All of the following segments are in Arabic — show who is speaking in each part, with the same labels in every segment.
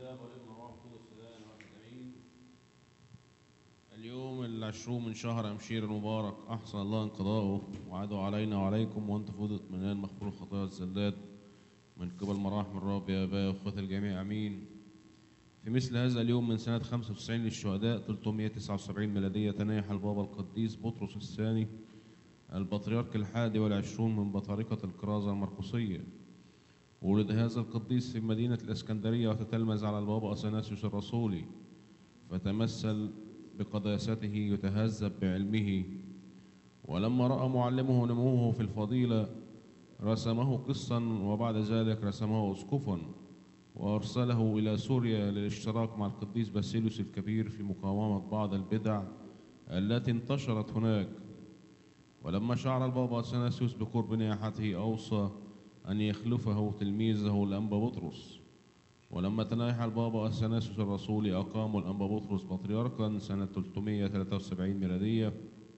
Speaker 1: والاب والابن والروح القدس اله واحد امين. اليوم 20 من شهر امشير المبارك، احسن الله انقضاؤه وعدوا علينا وعليكم وانت فوض اطمئنان مغفور الخطايا الزلات من قبل مراحم الرب يا اباء واخوة الجميع امين. في مثل هذا اليوم من سنة 95 للشهداء 379 ميلادية تنايح البابا القديس بطرس الثاني البطريرك 21 من بطاركة الكرازة المرقسية. ولد هذا القديس في مدينة الإسكندرية وتتلمذ على البابا أثناسيوس الرسولي، فتمثل بقداسته يتهذب بعلمه. ولما رأى معلمه نموه في الفضيلة رسمه قسا، وبعد ذلك رسمه أسقفا وأرسله إلى سوريا للاشتراك مع القديس باسيليوس الكبير في مقاومة بعض البدع التي انتشرت هناك. ولما شعر البابا أثناسيوس بقرب نياحته أوصى أن يخلفه تلميذه الأنبا بطرس. ولما تنايح البابا أثناسيوس الرسولي أقاموا الأنبا بطرس بطريركا سنة 373 ميلادية،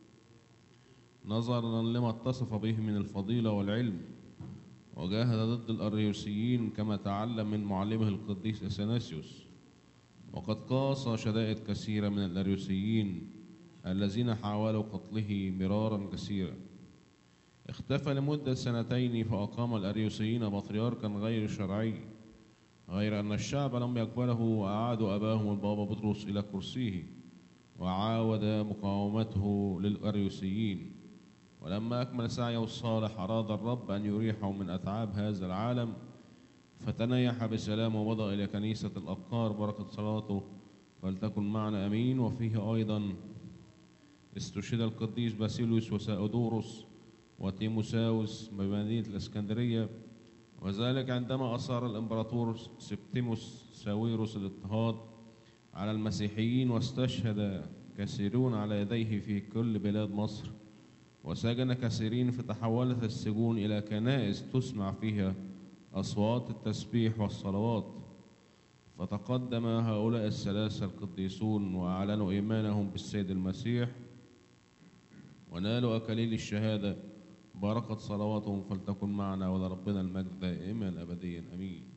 Speaker 1: نظرا لما اتصف به من الفضيلة والعلم، وجاهد ضد الأريوسيين كما تعلم من معلمه القديس أثناسيوس. وقد قاس شدائد كثيرة من الأريوسيين الذين حاولوا قتله مرارا كثيرا. اختفى لمدة 2 فأقام الأريوسيين بطريركا غير شرعي، غير أن الشعب لم يقبله وأعادوا أباهم البابا بطرس إلى كرسيه وعاود مقاومته للأريوسيين. ولما أكمل سعيه الصالح أراد الرب أن يريحه من أتعاب هذا العالم، فتنيح بسلام ومضى إلى كنيسة الأبكار بركة صلاته فلتكن معنا أمين. وفيه أيضا استشهد القديس باسيليوس وساودوروس وتيموساوس بمدينة الإسكندرية، وذلك عندما أصر الإمبراطور سبتيموس ساويروس الاضطهاد على المسيحيين، واستشهد كثيرون على يديه في كل بلاد مصر، وسجن كثيرين، فتحولت السجون إلى كنائس تسمع فيها أصوات التسبيح والصلوات. فتقدم هؤلاء الثلاثة القديسون وأعلنوا إيمانهم بالسيد المسيح ونالوا أكاليل الشهادة بركة صلواتهم فلتكن معنا ولربنا المجد دائما أبديا أمين.